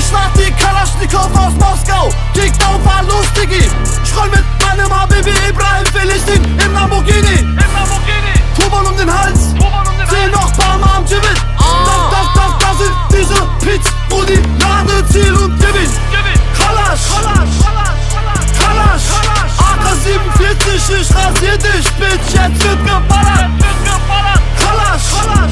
Ich mach die Kalaschnikow aus Moskau, kickt auf an Lustige. Ich roll mit meinem Habibi Ibrahim Philistin im Lamborghini. Turban um den Hals, zieh noch paar Mal am Gibbet. Da sind diese Pits, wo die Ladeziel und Gewinn. Kalasch, AK-47, ich rasier dich, Bitch, jetzt wird geballert. Kalasch,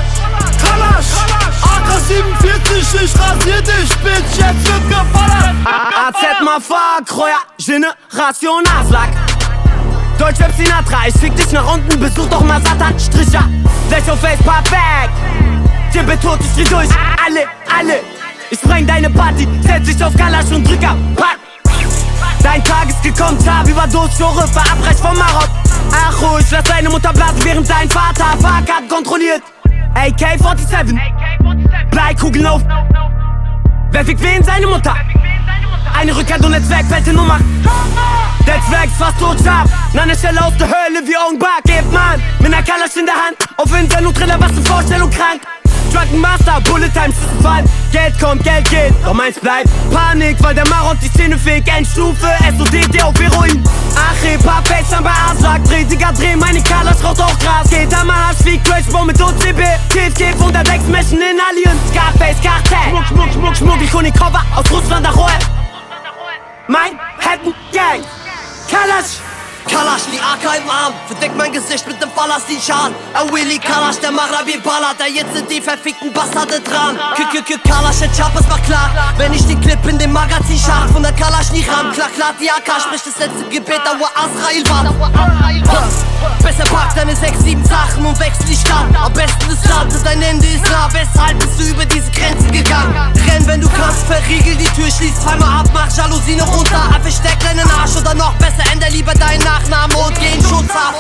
AK-47, ich rasier dich, Bitch, jetzt wird geballert. AZ Mafak, Kreuer, Generation Aslak. Deutschrap Sinatra, ich schick dich nach unten, besuch doch mal Satan Stricher. Flash auf Face, Pop back. Jimbe tot, ich dreh durch, alle. Ich spreng deine Party, setz dich auf Kalasch und Drücker, pack. Dein Tag ist gekommen, Tab, Überdosis, Schore, verabreicht vom Marok. Ach ruhig, lass deine Mutter blasen, während dein Vater Fahrkart kontrolliert. AK-47, Bleikugeln auf. Wer fickt wen? Seine Mutter. Eine Rückkehr und Netzwerk, fette Nummer. Netzwerk ist fast tot scharf. Na, eine Stelle aus der Hölle wie Augenbar. Gebt man mit ner Kalasch in der Hand. Auf Insel und Triller, was für Vorstellung krank. Drunken Master, Bullet Time, Schüssen fallen. Geld kommt, Geld geht, doch meins bleibt. Panik, weil der Marot die Szene fegt. Endstufe, SODT auf Heroin. Ach, Hip-Hop, bei Aslak. Dreh, meine Kalasch raucht auch Gras. Geht am Arsch wie Crashbomb mit OCB. Kiff, unterwegs, Menschen in Alien. Scarface, Kartell. Schmuck, Cover aus Russland nach Rohe. Mein Hatten Gang. Kalasch, die AK im Arm, verdeckt mein Gesicht mit dem Palastin-Schal. Willy Kalasch, der Marabi ballert, da jetzt sind die verfickten Bastarde dran. Kalasch, der Chappers war klar, wenn ich den Clip in dem Magazin schach. Von der Kalasch nie ran, klar, die AK spricht das letzte Gebet, da wo Azrael war. Besser pack deine 6, 7 Sachen und wechsel die Stadt. Am besten das Land, dein Ende ist nah, weshalb bist du über diese Grenze gegangen? Renn, wenn du kannst, verriegel die Tür, schließ zweimal ab, mach Jalousien runter. Versteck deinen Arsch oder noch besser, änder lieber deinen Nachnamen und geh in Schutzhaft.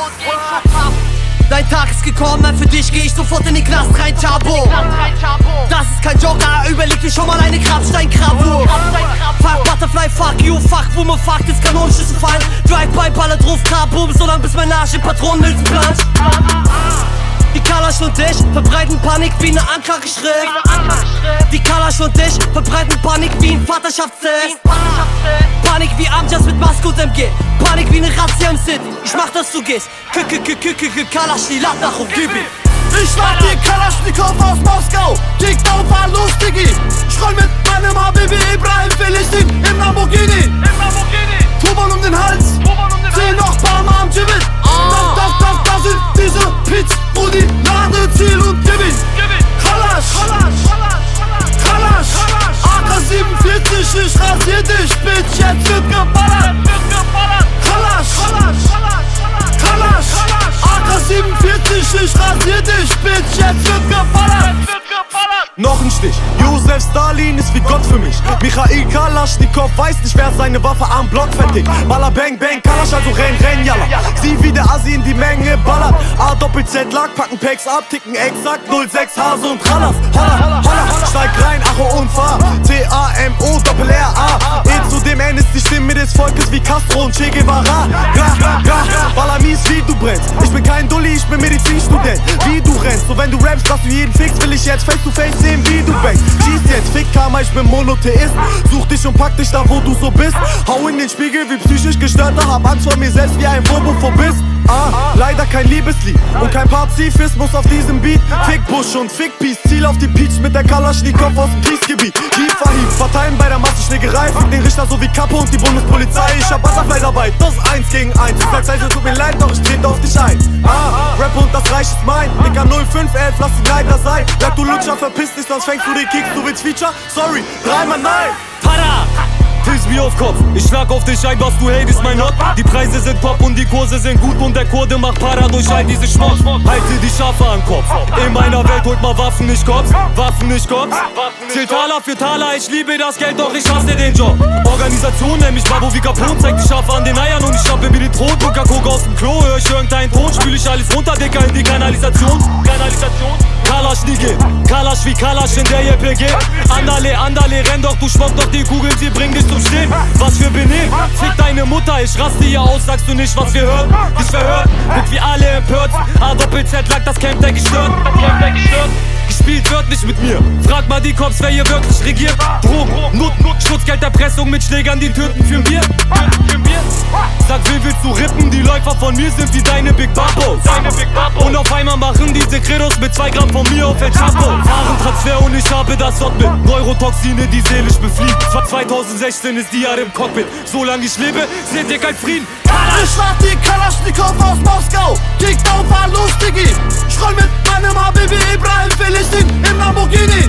Dein Tag ist gekommen, für dich geh ich sofort in den Knast rein, Chabo. Das ist kein Joker, überleg dir schon mal eine Grabstein-Gravur. Fuck Butterfly, fuck you, fuck Wumme, fuck, das Kanonenschüsse fallen. Drive-by, Baller drauf, Kabum, so lang bis mein Arsch in Patronenhülsen planscht. Die Kalasch und ich verbreiten Panik wie ne Anklageschrift. Die Kalasch und ich verbreiten Panik wie ein Vaterschaftstest. Panik wie Amjas mit Maske und MG. Panik wie ne Razzia im City. Ich mach, dass du gehst. Kalasch, die Lat nach und gib ihn. Ich mach die Kalaschnikow aus Moskau, kickt auf an Lustige. Ich roll mit meinem Habibi Ibrahim Philistin im Lamborghini. Turban um den Hals, zieh noch paar Mal am Gibbet. Da sind diese Pits, wo die Ladeziel und Gewinn. Kalasch, AK-47, ich rasier dich, Bitch, jetzt wird geballert. Kalasch, AK-47, ich rasier dich, Bitch, jetzt wird geballert. Noch ein Stich, Josef Stalin ist wie Gott für mich. Michail Kalaschnikow weiß nicht, wer seine Waffe am Block vertickt. Baller bang bang, Kalasch, also renn, yalla. Sieh wie der Assi in die Menge ballert. A-Doppel-Z Lack, packen Packs ab, ticken exakt 06 Hase und Rallers. Holla, steig rein, Acho und fahr. T-A-M-O, Doppel-R-A. Zu dem N ist die Stimme des Volkes wie Castro und Che Guevara. Baller mies wie du brennst. Ich bin kein Dulli, ich bin Medizinstudent. Wie du rennst, so wenn du rappst, dass du jeden fixst, will ich jetzt face to face sehen, wie du bangst. Schieß jetzt, fick Karma, ich bin Monotheist. Such dich und pack dich da, wo du so bist. Hau in den Spiegel wie psychisch Gestörter, hab Angst vor mir selbst wie ein Wurmophorbist. Leider kein Liebeslied und kein Pazifismus auf diesem Beat. Fick Bush und Fick Peace, Ziel auf die Peach mit der Kalaschnikow aus dem Kriegsgebiet. Hieb, verteilen bei der Massenschlägerei. Fick den Richter so wie Kappe und die Bundespolizei. Ich hab Butterfly dabei, das 1 gegen 1. Du sagst also, tut mir leid, doch ich trete auf dich ein. Rap und das Reich ist mein. Dicker 0511, lass die Leiter sein. Bleib du Lutscher, verpiss dich, sonst fängst du den Kicks. Du willst Feature? Sorry, dreimal nein. Tada! Tisch wie auf Kopf, ich schlag auf dich ein, was du hatest, mein Not. Die Preise sind top und die Kurse sind gut und der Kurde macht Para durch all diese Schmutz. Halte die Schafe an Kopf, in meiner Welt holt mal Waffen, nicht Cops. Zähl Taler für Taler, ich liebe das Geld, doch ich hasse den Job. Organisation nenn mich Babo wie Capone, zeig die Schafe an den Eiern und ich schnappe mir den Thron. Coca-Cola aus dem Klo, hör ich irgendeinen Ton, spül ich alles runter, Dicker, in die Kanalisation. Kalasch nie geht, Kalasch wie Kalasch in der JPG. Andale, renn doch, du schmock doch die Kugeln, sie bringen dich zum Stehen. Was für Benehmen, fick deine Mutter, ich raste hier aus, sagst du nicht, was wir hören? Dich verhört, guck wie alle empört. A-Doppel-Z lag das Camp der gestört. gespielt wird nicht mit mir. Frag mal die Cops, wer hier wirklich regiert. Drogen, Schutzgelderpressung mit Schlägern, die töten für Bier. Sag, wen willst du rippen? Die Läufer von mir sind wie deine Big Babos. Und auf einmal machen diese Credos mit 2 Gramm von mir auf El Chapo. Warentransfer und ich habe das Wort mit Neurotoxine, die seelisch befliegen. 2016 ist die Jahre im Cockpit. Solange ich lebe, seht ihr kein Frieden. Ich lad die Kalaschnikow aus Moskau. Kickdown, fahr los, Diggi. Ich roll mit meinem Habibi Ibrahim Philistin im Lamborghini.